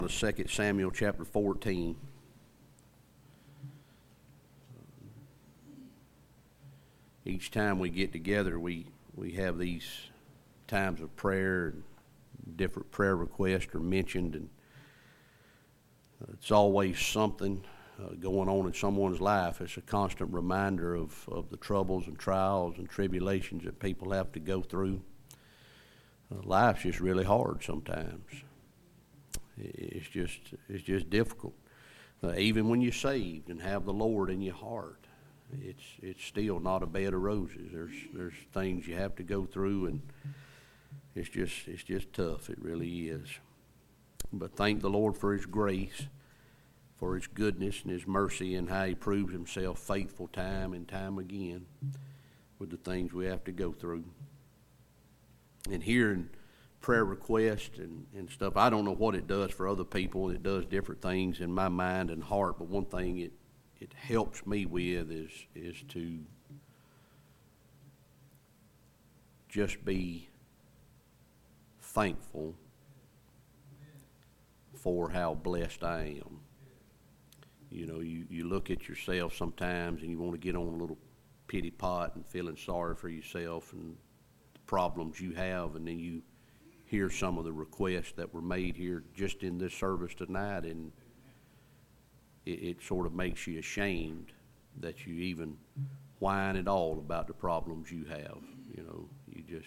2 Samuel chapter 14. Each time we get together, we have these times of prayer, and different prayer requests are mentioned, and it's always something going on in someone's life. It's a constant reminder of the troubles and trials and tribulations that people have to go through. Life's just really hard sometimes. It's just difficult. Even when you're saved and have the Lord in your heart, it's still not a bed of roses. There's things you have to go through, and it's just tough. It really is. But thank the Lord for His grace, for His goodness and His mercy, and how He proves Himself faithful time and time again with the things we have to go through. And hearing prayer requests and stuff, I don't know what it does for other people. It does different things in my mind and heart, but one thing it helps me with is to just be thankful for how blessed I am. You know, you look at yourself sometimes and you want to get on a little pity pot and feeling sorry for yourself and the problems you have, and then you hear some of the requests that were made here just in this service tonight, and it sort of makes you ashamed that you even whine at all about the problems you have. You know, you just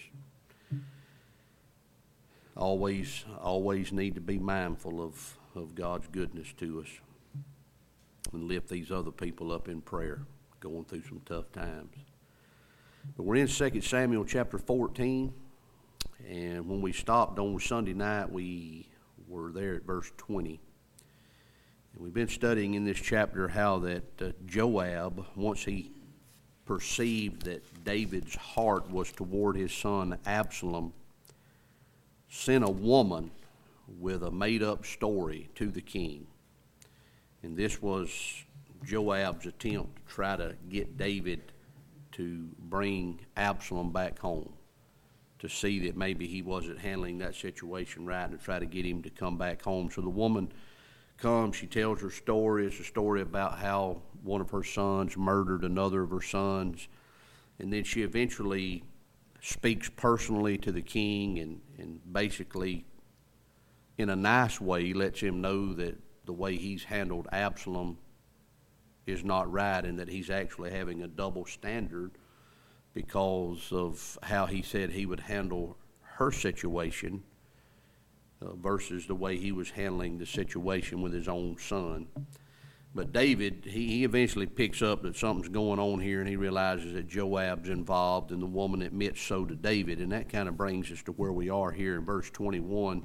always need to be mindful of God's goodness to us and lift these other people up in prayer going through some tough times. But we're in 2 Samuel chapter 14, and when we stopped on Sunday night, we were there at verse 20. And we've been studying in this chapter how that Joab, once he perceived that David's heart was toward his son Absalom, sent a woman with a made-up story to the king. And this was Joab's attempt to try to get David to bring Absalom back home, to see that maybe he wasn't handling that situation right, and to try to get him to come back home. So the woman comes, she tells her story. It's a story about how one of her sons murdered another of her sons, and then she eventually speaks personally to the king and basically in a nice way lets him know that the way he's handled Absalom is not right, and that he's actually having a double standard because of how he said he would handle her situation versus the way he was handling the situation with his own son. But David, he eventually picks up that something's going on here, and he realizes that Joab's involved, and the woman admits so to David. And that kind of brings us to where we are here in verse 21,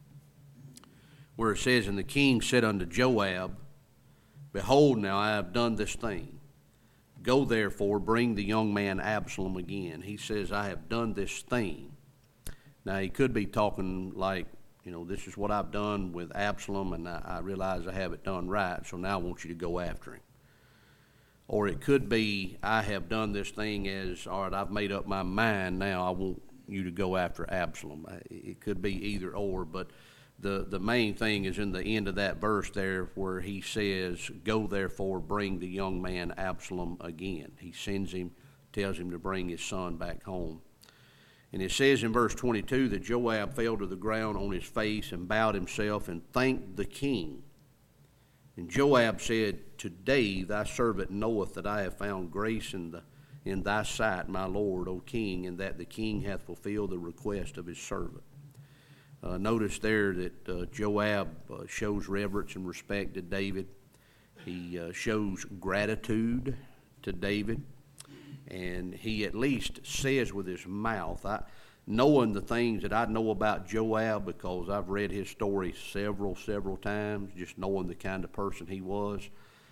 where it says, "And the king said unto Joab, Behold, now I have done this thing. Go therefore, bring the young man Absalom again." He says, I have done this thing. Now, he could be talking like, you know, this is what I've done with Absalom, and I realize I have it done right, so now I want you to go after him. Or it could be, I have done this thing as, all right, I've made up my mind, now I want you to go after Absalom. It could be either or, but the main thing is in the end of that verse there where he says, go therefore, bring the young man Absalom again. He sends him, tells him to bring his son back home. And it says in verse 22 that Joab fell to the ground on his face and bowed himself and thanked the king. And Joab said, Today thy servant knoweth that I have found grace in thy sight, my lord, O king, and that the king hath fulfilled the request of his servant. Notice there that Joab shows reverence and respect to David. He shows gratitude to David. And he at least says with his mouth, knowing the things that I know about Joab, because I've read his story several times, just knowing the kind of person he was,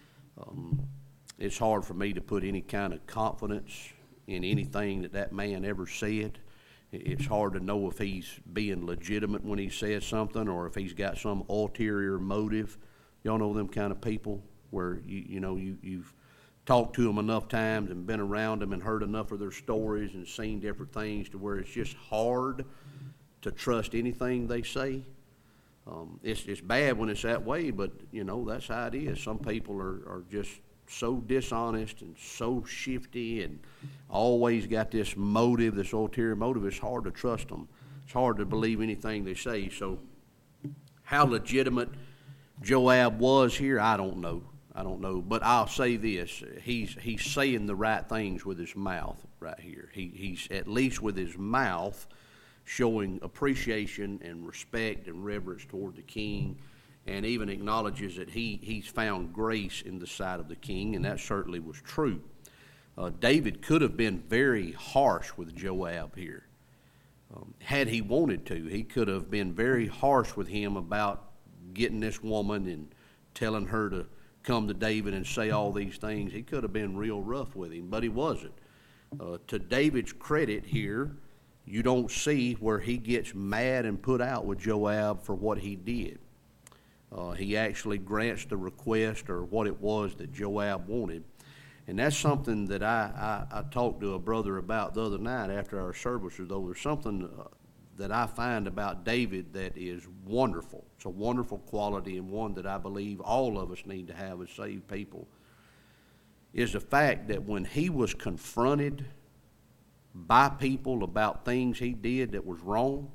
it's hard for me to put any kind of confidence in anything that man ever said. It's hard to know if he's being legitimate when he says something or if he's got some ulterior motive. Y'all know them kind of people where you've talked to them enough times and been around them and heard enough of their stories and seen different things to where it's just hard to trust anything they say. It's bad when it's that way, but, that's how it is. Some people are just so dishonest and so shifty and always got this motive, this ulterior motive. It's hard to trust them. It's hard to believe anything they say. So how legitimate Joab was here, I don't know. But I'll say this. He's saying the right things with his mouth right here. He's at least with his mouth showing appreciation and respect and reverence toward the king, and even acknowledges that he's found grace in the sight of the king, and that certainly was true. David could have been very harsh with Joab here. Had he wanted to, he could have been very harsh with him about getting this woman and telling her to come to David and say all these things. He could have been real rough with him, but he wasn't. To David's credit here, you don't see where he gets mad and put out with Joab for what he did. He actually grants the request or what it was that Joab wanted. And that's something that I talked to a brother about the other night after our services, though. There's something that I find about David that is wonderful. It's a wonderful quality, and one that I believe all of us need to have as saved people, is the fact that when he was confronted by people about things he did that was wrong,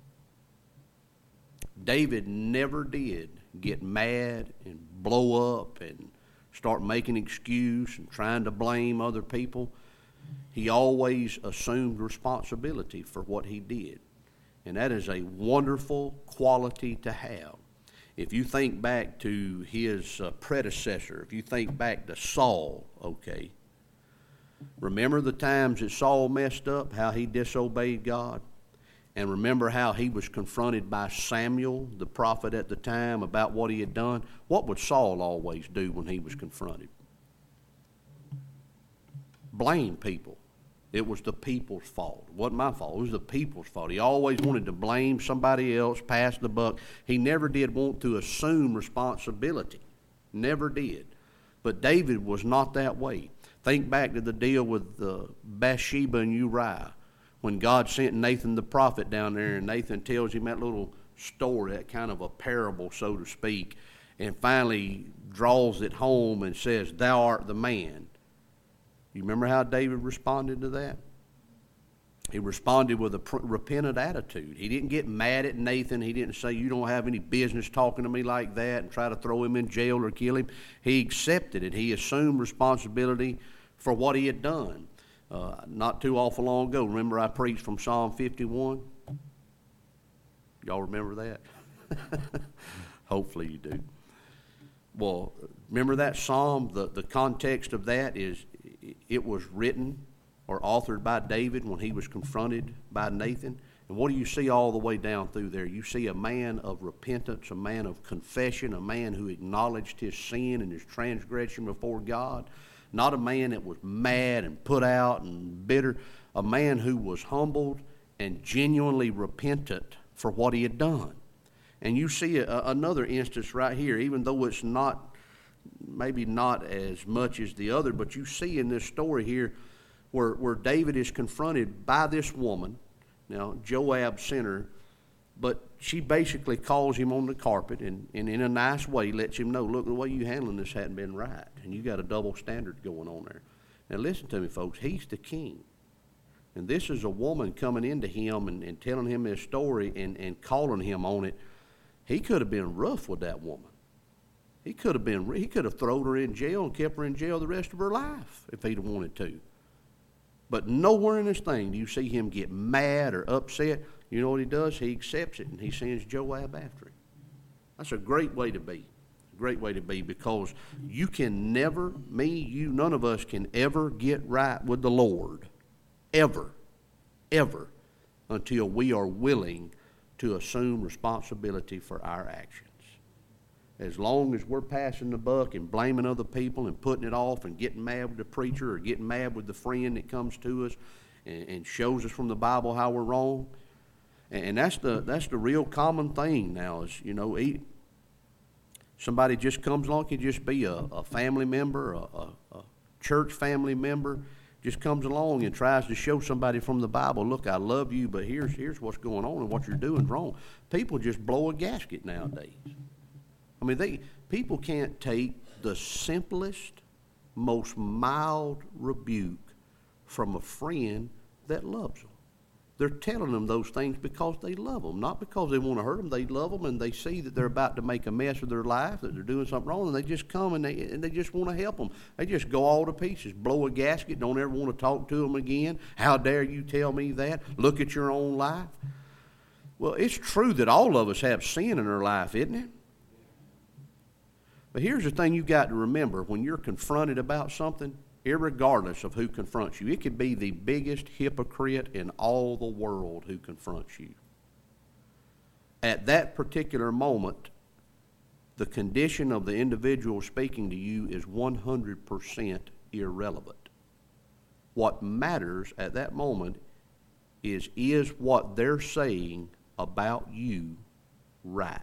David never did get mad and blow up and start making excuse and trying to blame other people. He always assumed responsibility for what he did. And that is a wonderful quality to have. If you think back to his predecessor, if you think back to Saul, okay, remember the times that Saul messed up, how he disobeyed God? And remember how he was confronted by Samuel, the prophet at the time, about what he had done? What would Saul always do when he was confronted? Blame people. It was the people's fault. It wasn't my fault. It was the people's fault. He always wanted to blame somebody else, pass the buck. He never did want to assume responsibility. Never did. But David was not that way. Think back to the deal with Bathsheba and Uriah, when God sent Nathan the prophet down there, and Nathan tells him that little story, that kind of a parable, so to speak, and finally draws it home and says, "Thou art the man." You remember how David responded to that? He responded with a repentant attitude. He didn't get mad at Nathan. He didn't say, "You don't have any business talking to me like that," and try to throw him in jail or kill him. He accepted it. He assumed responsibility for what he had done. Not too awful long ago, remember I preached from Psalm 51? Y'all remember that? Hopefully you do. Well, remember that psalm? The context of that is it was written or authored by David when he was confronted by Nathan. And what do you see all the way down through there? You see a man of repentance, a man of confession, a man who acknowledged his sin and his transgression before God. Not a man that was mad and put out and bitter. A man who was humbled and genuinely repentant for what he had done. And you see another instance right here, even though it's maybe not as much as the other, but you see in this story here where David is confronted by this woman. Now, Joab sent her, but she basically calls him on the carpet and in a nice way lets him know, "Look, the way you're handling this hadn't been right, and you got a double standard going on there." Now, listen to me, folks. He's the king. And this is a woman coming into him and telling him this story and calling him on it. He could have been rough with that woman. He could have thrown her in jail and kept her in jail the rest of her life if he'd have wanted to. But nowhere in this thing do you see him get mad or upset. You know what he does? He accepts it, and he sends Joab after him. That's a great way to be. A great way to be, because you can never, none of us can ever get right with the Lord. Ever. Until we are willing to assume responsibility for our actions. As long as we're passing the buck and blaming other people and putting it off and getting mad with the preacher or getting mad with the friend that comes to us and shows us from the Bible how we're wrong, and that's the real common thing now is, somebody just comes along, it could just be a family member, a church family member, just comes along and tries to show somebody from the Bible, look, I love you, but here's what's going on and what you're doing wrong. People just blow a gasket nowadays. I mean, people can't take the simplest, most mild rebuke from a friend that loves them. They're telling them those things because they love them, not because they want to hurt them. They love them, and they see that they're about to make a mess of their life, that they're doing something wrong, and they just come and they just want to help them. They just go all to pieces, blow a gasket, don't ever want to talk to them again. How dare you tell me that? Look at your own life. Well, it's true that all of us have sin in our life, isn't it? But here's the thing you've got to remember. When you're confronted about something, irregardless of who confronts you, it could be the biggest hypocrite in all the world who confronts you. At that particular moment, the condition of the individual speaking to you is 100% irrelevant. What matters at that moment is what they're saying about you right?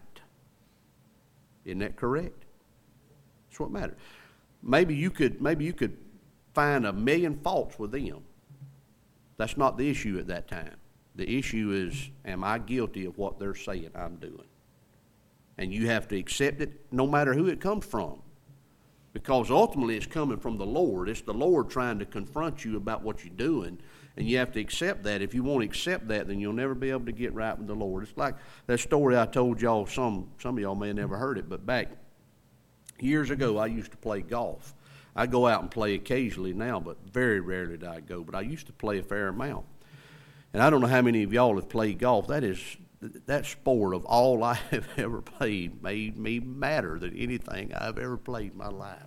Isn't that correct? That's what matters. Maybe you could find 1,000,000 faults with them. That's not the issue at that time. The issue is, am I guilty of what they're saying I'm doing? And you have to accept it no matter who it comes from. Because ultimately it's coming from the Lord. It's the Lord trying to confront you about what you're doing. And you have to accept that. If you won't accept that, then you'll never be able to get right with the Lord. It's like that story I told y'all. Some of y'all may have never heard it, but back years ago I used to play golf. I go out and play occasionally now, but very rarely do I go. But I used to play a fair amount. And I don't know how many of y'all have played golf. That sport of all I have ever played made me madder than anything I've ever played in my life.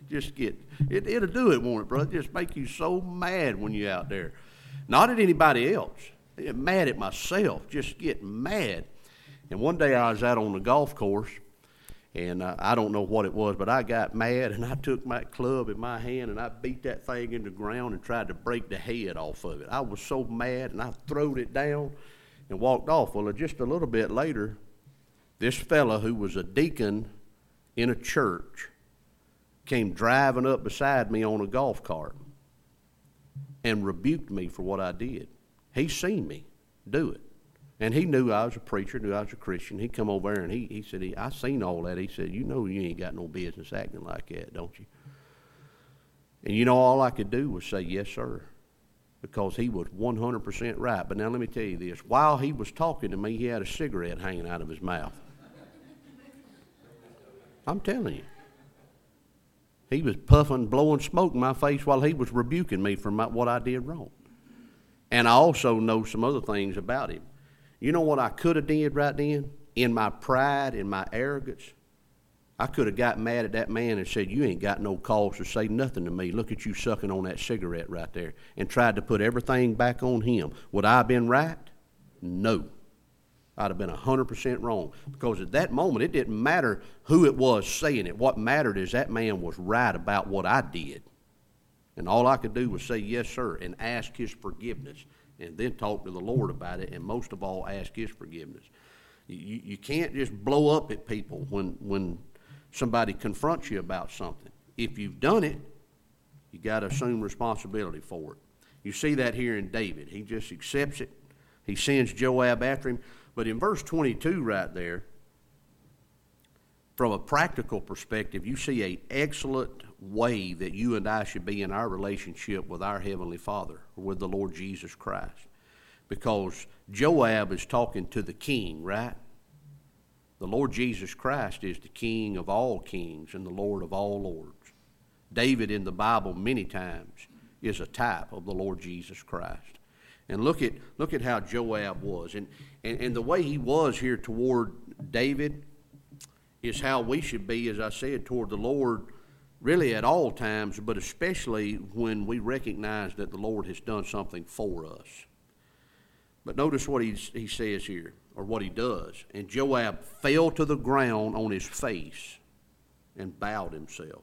It'll do it, won't it, brother? Just make you so mad when you're out there. Not at anybody else. I get mad at myself, just get mad. And one day I was out on the golf course, and I don't know what it was, but I got mad, and I took my club in my hand, and I beat that thing in the ground and tried to break the head off of it. I was so mad, and I throwed it down and walked off. Well, just a little bit later, this fella who was a deacon in a church came driving up beside me on a golf cart and rebuked me for what I did. He seen me do it. And he knew I was a preacher, knew I was a Christian. He come over there and he said, I seen all that. He said, you know you ain't got no business acting like that, don't you? And you know, all I could do was say, yes, sir, because he was 100% right. But now let me tell you this. While he was talking to me, he had a cigarette hanging out of his mouth. I'm telling you. He was puffing, blowing smoke in my face while he was rebuking me for what I did wrong. And I also know some other things about him. You know what I could have did right then? In my pride, in my arrogance, I could have got mad at that man and said, you ain't got no cause to say nothing to me. Look at you sucking on that cigarette right there. And tried to put everything back on him. Would I have been right? No. I'd have been 100% wrong. Because at that moment, it didn't matter who it was saying it. What mattered is that man was right about what I did. And all I could do was say, yes, sir, and ask his forgiveness. And then talk to the Lord about it, and most of all, ask his forgiveness. You can't just blow up at people when somebody confronts you about something. If you've done it, you got to assume responsibility for it. You see that here in David. He just accepts it. He sends Joab after him. But in verse 22 right there, from a practical perspective, you see an excellent way that you and I should be in our relationship with our Heavenly Father, or with the Lord Jesus Christ. Because Joab is talking to the king, right? The Lord Jesus Christ is the King of all kings and the Lord of all lords. David in the Bible many times is a type of the Lord Jesus Christ. And look at how Joab was. And the way he was here toward David is how we should be, as I said, toward the Lord, really at all times, but especially when we recognize that the Lord has done something for us. But notice what he says here, or what he does. And Joab fell to the ground on his face and bowed himself.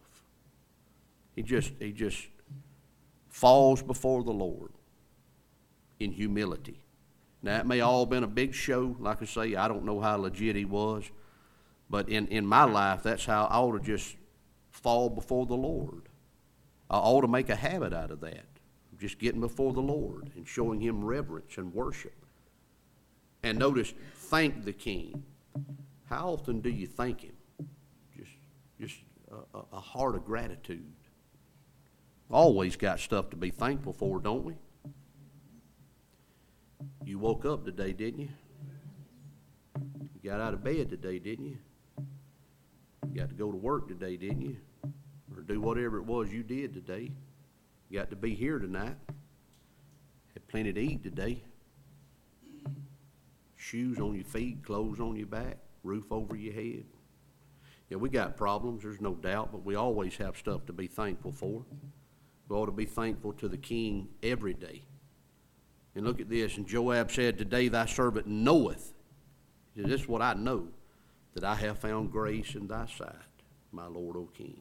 He just falls before the Lord in humility. Now, it may all been a big show. Like I say, I don't know how legit he was. But in my life, that's how I ought to just fall before the Lord. I ought to make a habit out of that. just getting before the Lord and showing him reverence and worship. And notice, thank the king. How often do you thank him? Just a heart of gratitude. Always got stuff to be thankful for, don't we? You woke up today, didn't you? You got out of bed today, didn't you? You got to go to work today, didn't you? Or do whatever it was you did today. You got to be here tonight. Had plenty to eat today. Shoes on your feet, clothes on your back, roof over your head. Yeah, we got problems, there's no doubt, but we always have stuff to be thankful for. We ought to be thankful to the king every day. And look at this. And Joab said, today thy servant knoweth. He said, this is what I know, that I have found grace in thy sight, my Lord, O king.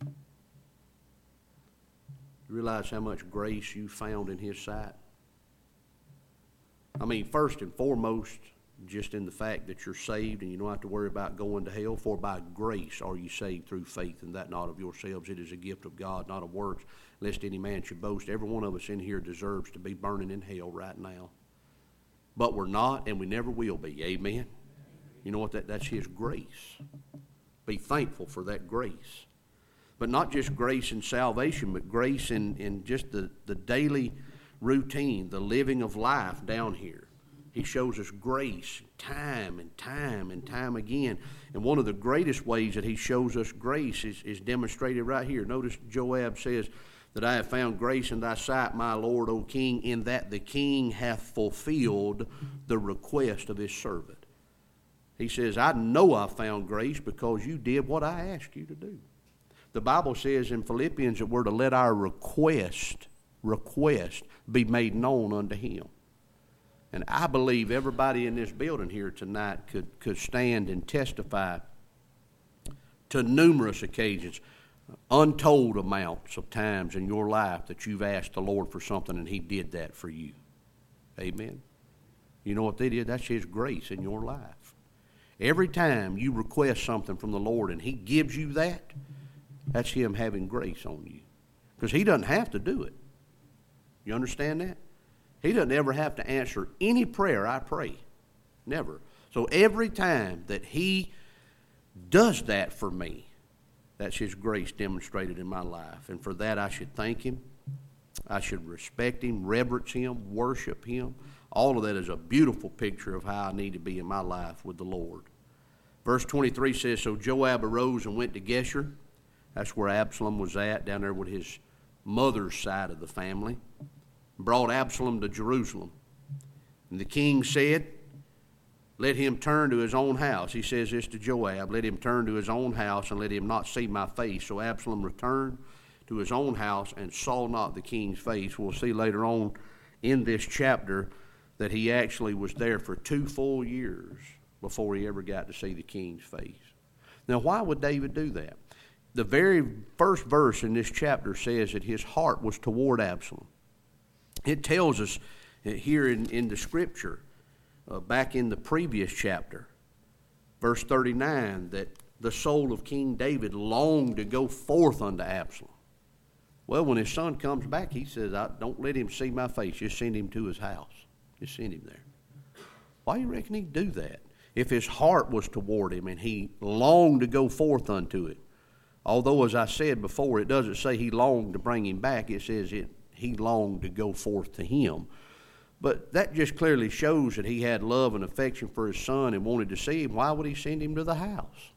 You realize how much grace you found in his sight? I mean, first and foremost, just in the fact that you're saved and you don't have to worry about going to hell. For by grace are you saved through faith, and that not of yourselves. It is a gift of God, not of works, lest any man should boast. Every one of us in here deserves to be burning in hell right now. But we're not, and we never will be. Amen? You know what? That's his grace. Be thankful for that grace. But not just grace in salvation, but grace in just the daily routine, the living of life down here. He shows us grace time and time and time again. And one of the greatest ways that he shows us grace is demonstrated right here. Notice Joab says that I have found grace in thy sight, my Lord, O king, in that the king hath fulfilled the request of his servant. He says, I know I found grace because you did what I asked you to do. The Bible says in Philippians that we're to let our request be made known unto him. And I believe everybody in this building here tonight could stand and testify to numerous occasions, untold amounts of times in your life that you've asked the Lord for something and he did that for you. Amen. You know what they did? That's his grace in your life. Every time you request something from the Lord and he gives you that, that's him having grace on you. Because he doesn't have to do it. You understand that? He doesn't ever have to answer any prayer I pray. Never. So every time that he does that for me, that's his grace demonstrated in my life. And for that I should thank him. I should respect him, reverence him, worship him. All of that is a beautiful picture of how I need to be in my life with the Lord. Verse 23 says, so Joab arose and went to Geshur. That's where Absalom was at, down there with his mother's side of the family. Brought Absalom to Jerusalem. And the king said, let him turn to his own house. He says this to Joab, let him turn to his own house and let him not see my face. So Absalom returned to his own house and saw not the king's face. We'll see later on in this chapter that he actually was there for 2 full years before he ever got to see the king's face. Now, why would David do that? The very first verse in this chapter says that his heart was toward Absalom. It tells us here in the scripture, back in the previous chapter, verse 39, that the soul of King David longed to go forth unto Absalom. Well, when his son comes back, he says, don't let him see my face. Just send him to his house. Just send him there. Why do you reckon he'd do that? If his heart was toward him and he longed to go forth unto it. Although, as I said before, it doesn't say he longed to bring him back. It says he longed to go forth to him. But that just clearly shows that he had love and affection for his son and wanted to see him. Why would he send him to the house?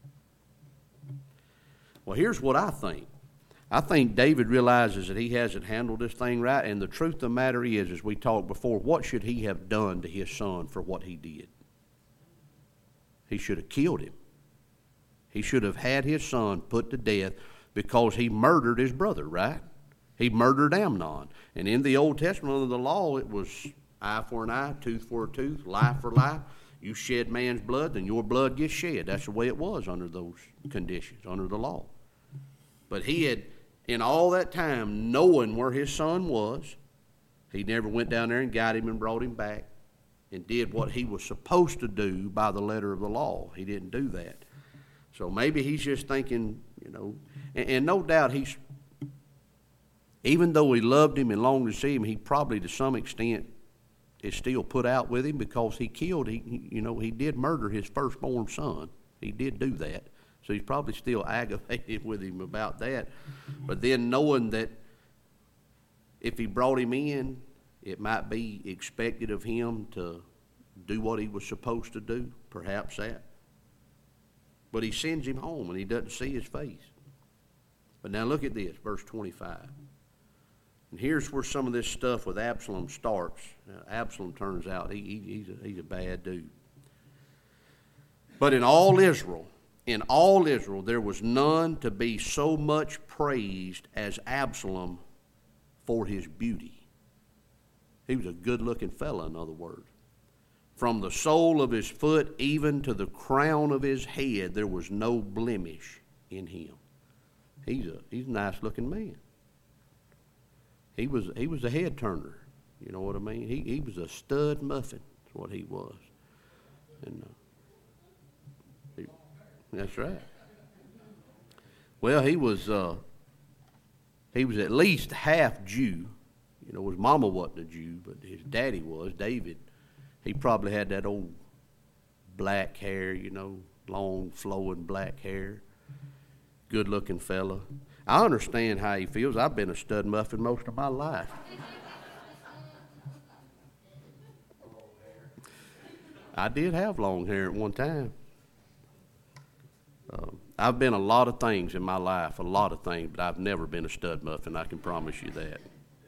Well, here's what I think. I think David realizes that he hasn't handled this thing right, and the truth of the matter is, as we talked before, what should he have done to his son for what he did? He should have killed him. He should have had his son put to death because he murdered his brother, right? He murdered Amnon. And in the Old Testament under the law, it was eye for an eye, tooth for a tooth, life for life. You shed man's blood, then your blood gets shed. That's the way it was under those conditions, under the law. But he had, in all that time, knowing where his son was, he never went down there and got him and brought him back and did what he was supposed to do by the letter of the law. He didn't do that. So maybe he's just thinking, and no doubt Even though he loved him and longed to see him, he probably to some extent is still put out with him because he did murder his firstborn son. He did do that. So he's probably still aggravated with him about that. But then knowing that if he brought him in, it might be expected of him to do what he was supposed to do, perhaps that. But he sends him home and he doesn't see his face. But now look at this, verse 25. And here's where some of this stuff with Absalom starts. Absalom turns out he's a bad dude. But in all Israel, there was none to be so much praised as Absalom for his beauty. He was a good-looking fella, in other words. From the sole of his foot even to the crown of his head, there was no blemish in him. He's a nice-looking man. He was a head turner. You know what I mean? He was a stud muffin. That's what he was. And that's right. Well, he was at least half Jew. You know, his mama wasn't a Jew, but his daddy was, David. He probably had that old black hair, you know, long flowing black hair. Good-looking fella. I understand how he feels. I've been a stud muffin most of my life. I did have long hair at one time. I've been a lot of things in my life, but I've never been a stud muffin, I can promise you that.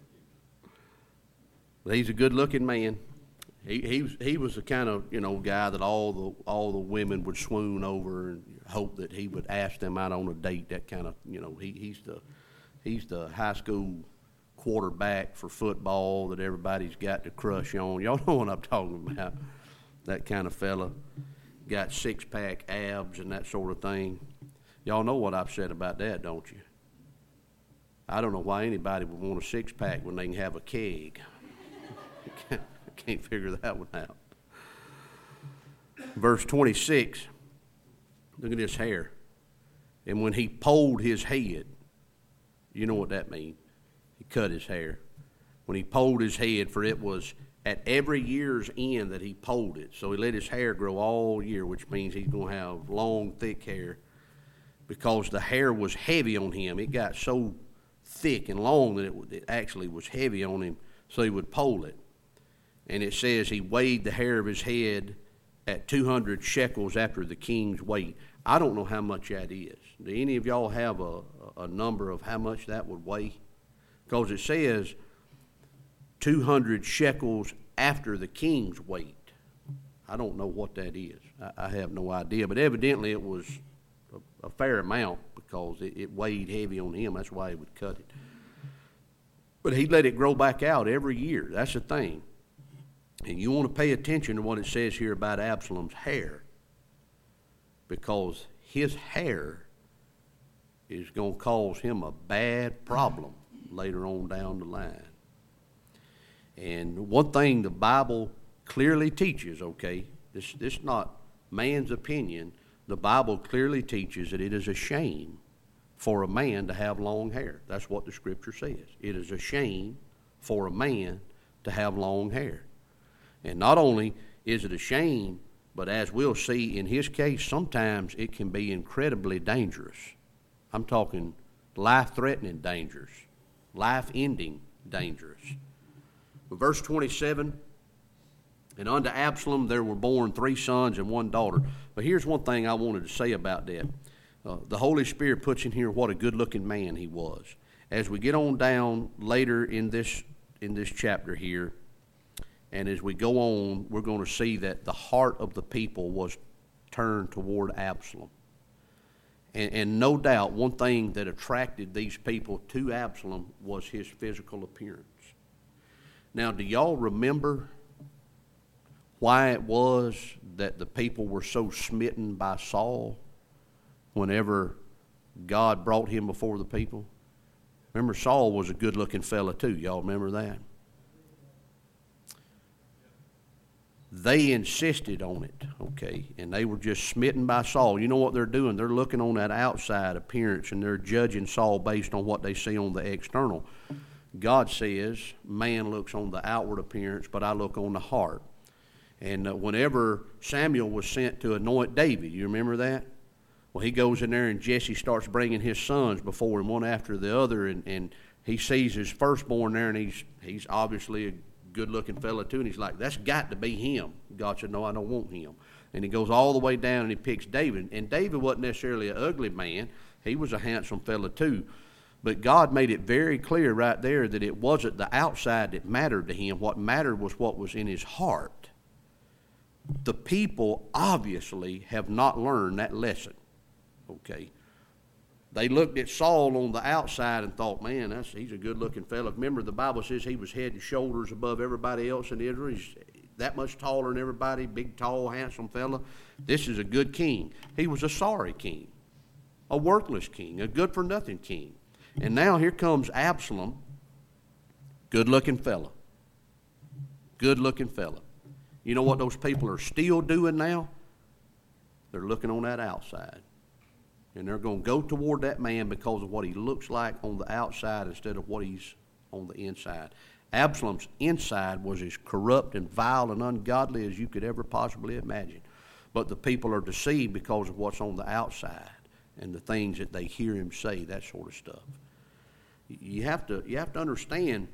But he's a good-looking man. He was the kind of, guy that all the women would swoon over and hope that he would ask them out on a date. That kind of, he's the high school quarterback for football that everybody's got to crush on. Y'all know what I'm talking about. That kind of fella. Got six-pack abs and that sort of thing. Y'all know what I've said about that, don't you? I don't know why anybody would want a six-pack when they can have a keg. I can't figure that one out. Verse 26, look at his hair. And when he polled his head, you know what that means. He cut his hair. When he polled his head, for it was at every year's end that he polled it. So he let his hair grow all year, which means he's going to have long, thick hair. Because the hair was heavy on him. It got so thick and long that it actually was heavy on him, so he would poll it. And it says he weighed the hair of his head at 200 shekels after the king's weight. I don't know how much that is. Do any of y'all have a number of how much that would weigh? Because it says 200 shekels after the king's weight. I don't know what that is. I have no idea. But evidently it was a fair amount because it weighed heavy on him. That's why he would cut it. But he let it grow back out every year. That's the thing. And you want to pay attention to what it says here about Absalom's hair, because his hair is going to cause him a bad problem later on down the line. And one thing the Bible clearly teaches, okay, this is not man's opinion. The Bible clearly teaches that it is a shame for a man to have long hair. That's what the Scripture says. It is a shame for a man to have long hair. And not only is it a shame, but as we'll see in his case, sometimes it can be incredibly dangerous. I'm talking life-threatening dangers, life-ending dangers. Verse 27, and unto Absalom there were born 3 sons and 1 daughter. But here's one thing I wanted to say about that. The Holy Spirit puts in here what a good-looking man he was. As we get on down later in this chapter here, and as we go on, we're going to see that the heart of the people was turned toward Absalom. And no doubt, one thing that attracted these people to Absalom was his physical appearance. Now, do y'all remember why it was that the people were so smitten by Saul whenever God brought him before the people? Remember, Saul was a good-looking fella too. Y'all remember that? they insisted on it, okay, and they were just smitten by Saul. You know what they're doing? They're looking on that outside appearance, and they're judging Saul based on what they see on the external. God says, man looks on the outward appearance, but I look on the heart. And whenever Samuel was sent to anoint David, you remember that? Well, he goes in there, and Jesse starts bringing his sons before him, one after the other, and he sees his firstborn there, and he's obviously a good-looking fella too, and he's like, that's got to be him. God said, no, I don't want him. And he goes all the way down, and he picks David. And David wasn't necessarily an ugly man. He was a handsome fella too. But God made it very clear right there that it wasn't the outside that mattered to him. What mattered was what was in his heart. The people obviously have not learned that lesson. Okay. They looked at Saul on the outside and thought, man, he's a good-looking fella. Remember, the Bible says he was head and shoulders above everybody else in Israel. He's that much taller than everybody, big, tall, handsome fella. This is a good king. He was a sorry king, a worthless king, a good-for-nothing king. And now here comes Absalom, good-looking fella. Good-looking fella. You know what those people are still doing now? They're looking on that outside. And they're going to go toward that man because of what he looks like on the outside instead of what he's on the inside. Absalom's inside was as corrupt and vile and ungodly as you could ever possibly imagine. But the people are deceived because of what's on the outside and the things that they hear him say, that sort of stuff. You have to understand,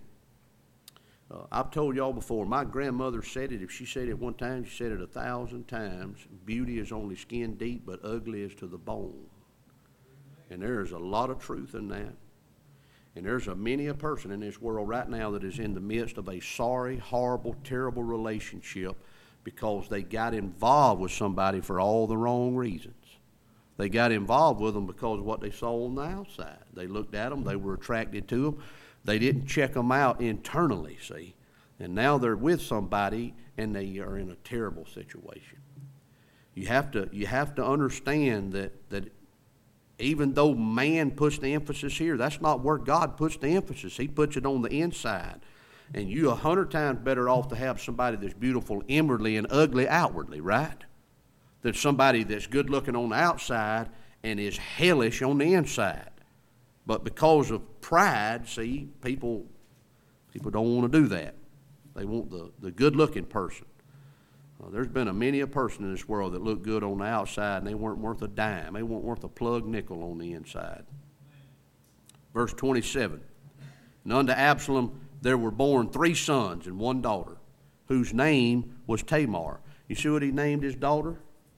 I've told y'all before, my grandmother said it. If she said it one time, she said it 1,000 times. Beauty is only skin deep, but ugly is to the bone. And there is a lot of truth in that. And there's many a person in this world right now that is in the midst of a sorry, horrible, terrible relationship because they got involved with somebody for all the wrong reasons. They got involved with them because of what they saw on the outside. They looked at them. They were attracted to them. They didn't check them out internally, see. And now they're with somebody, and they are in a terrible situation. You have to understand that even though man puts the emphasis here, that's not where God puts the emphasis. He puts it on the inside. And you're 100 times better off to have somebody that's beautiful inwardly and ugly outwardly, right? Than somebody that's good looking on the outside and is hellish on the inside. But because of pride, see, people don't want to do that. They want the good looking person. There's been many a person in this world that looked good on the outside and they weren't worth a dime. They weren't worth a plug nickel on the inside. Verse 27. And unto Absalom there were born 3 sons and 1 daughter, whose name was Tamar. You see what he named his daughter?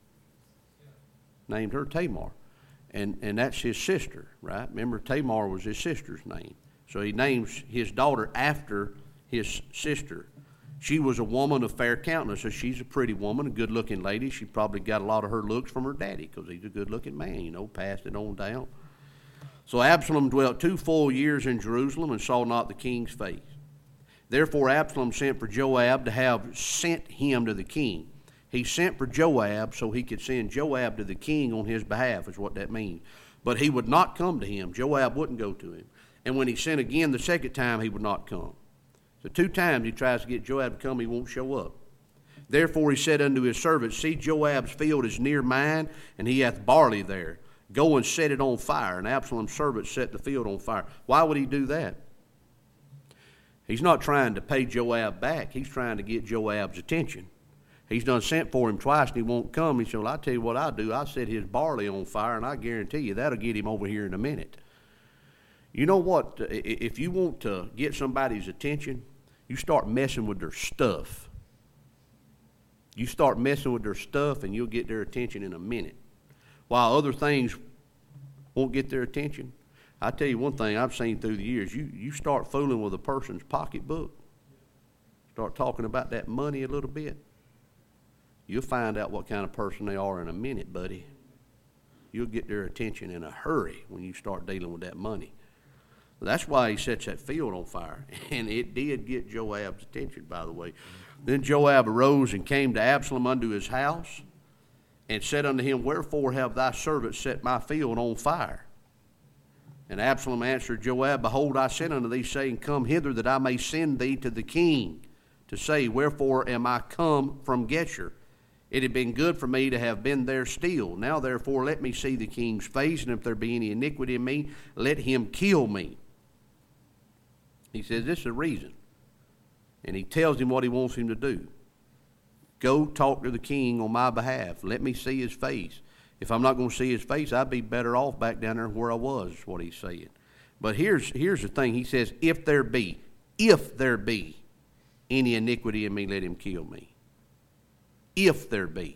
Named her Tamar. And that's his sister, right? Remember, Tamar was his sister's name. So he names his daughter after his sister. She was a woman of fair countenance, so she's a pretty woman, a good-looking lady. She probably got a lot of her looks from her daddy because he's a good-looking man, passed it on down. So Absalom dwelt 2 full years in Jerusalem and saw not the king's face. Therefore Absalom sent for Joab to have sent him to the king. He sent for Joab so he could send Joab to the king on his behalf, is what that means. But he would not come to him. Joab wouldn't go to him. And when he sent again the second time, he would not come. So 2 times he tries to get Joab to come, he won't show up. Therefore he said unto his servants, see, Joab's field is near mine, and he hath barley there. Go and set it on fire. And Absalom's servants set the field on fire. Why would he do that? He's not trying to pay Joab back. He's trying to get Joab's attention. He's done sent for him twice, and he won't come. He said, well, I'll tell you what I'll do. I'll set his barley on fire, and I guarantee you that'll get him over here in a minute. You know what? If you want to get somebody's attention, you start messing with their stuff. You start messing with their stuff, and you'll get their attention in a minute. While other things won't get their attention, I tell you one thing I've seen through the years, you start fooling with a person's pocketbook, start talking about that money a little bit, you'll find out what kind of person they are in a minute, buddy. You'll get their attention in a hurry when you start dealing with that money. That's why he sets that field on fire. And it did get Joab's attention, by the way. Then Joab arose and came to Absalom unto his house and said unto him, wherefore have thy servants set my field on fire? And Absalom answered Joab, behold, I sent unto thee, saying, come hither, that I may send thee to the king, to say, Wherefore am I come from Geshur? It had been good for me to have been there still. Now therefore let me see the king's face, and if there be any iniquity in me, let him kill me. He says this is the reason. And he tells him what he wants him to do. Go talk to the king on my behalf. Let me see his face. If I'm not going to see his face, I'd be better off back down there where I was, is what he's saying. But here's the thing. He says, if there be any iniquity in me, let him kill me. If there be.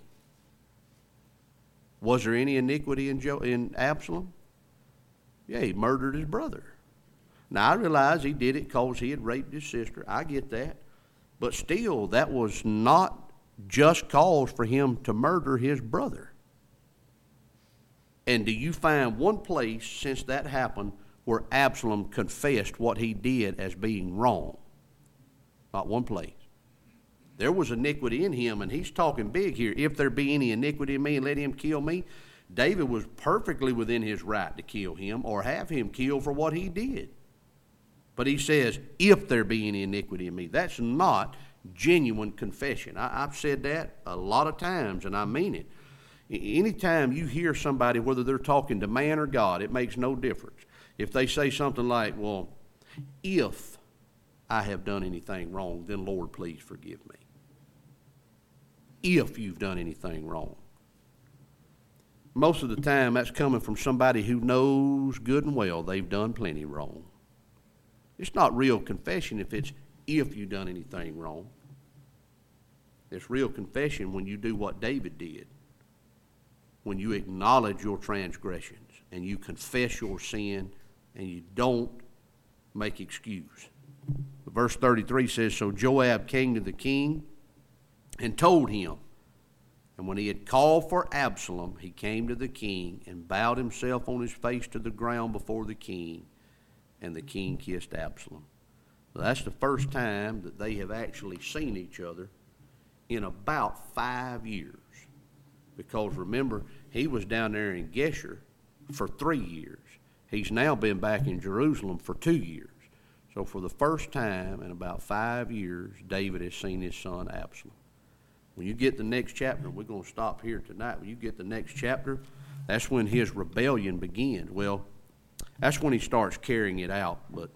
Was there any iniquity in Absalom? Yeah, he murdered his brother. Now, I realize he did it because he had raped his sister. I get that. But still, that was not just cause for him to murder his brother. And do you find one place since that happened where Absalom confessed what he did as being wrong? Not one place. There was iniquity in him, and he's talking big here. If there be any iniquity in me, let him kill me. David was perfectly within his right to kill him or have him killed for what he did. But he says, if there be any iniquity in me. That's not genuine confession. I've said that a lot of times, and I mean it. Anytime you hear somebody, whether they're talking to man or God, it makes no difference. If they say something like, well, if I have done anything wrong, then Lord, please forgive me. If you've done anything wrong. Most of the time, that's coming from somebody who knows good and well they've done plenty wrong. It's not real confession if it's if you've done anything wrong. It's real confession when you do what David did. When you acknowledge your transgressions and you confess your sin and you don't make excuse. Verse 33 says, So Joab came to the king and told him. And when he had called for Absalom, he came to the king and bowed himself on his face to the ground before the king. And the king kissed Absalom. So that's the first time that they have actually seen each other in about 5 years. Because remember, he was down there in Geshur for 3 years. He's now been back in Jerusalem for 2 years. So for the first time in about 5 years, David has seen his son Absalom. When you get the next chapter, we're going to stop here tonight. When you get the next chapter, that's when his rebellion begins. Well, that's when he starts carrying it out. But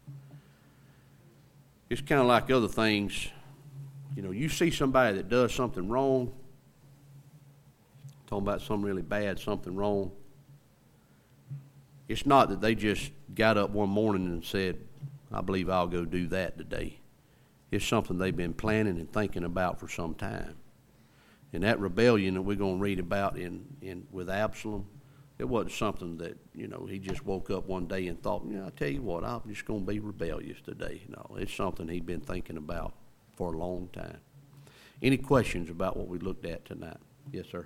it's kind of like other things. You know, you see somebody that does something wrong, talking about something really bad, something wrong. It's not that they just got up one morning and said, I believe I'll go do that today. It's something they've been planning and thinking about for some time. And that rebellion that we're going to read about with Absalom, it wasn't something that, he just woke up one day and thought, I tell you what, I'm just going to be rebellious today. No, it's something he'd been thinking about for a long time. Any questions about what we looked at tonight? Yes, sir.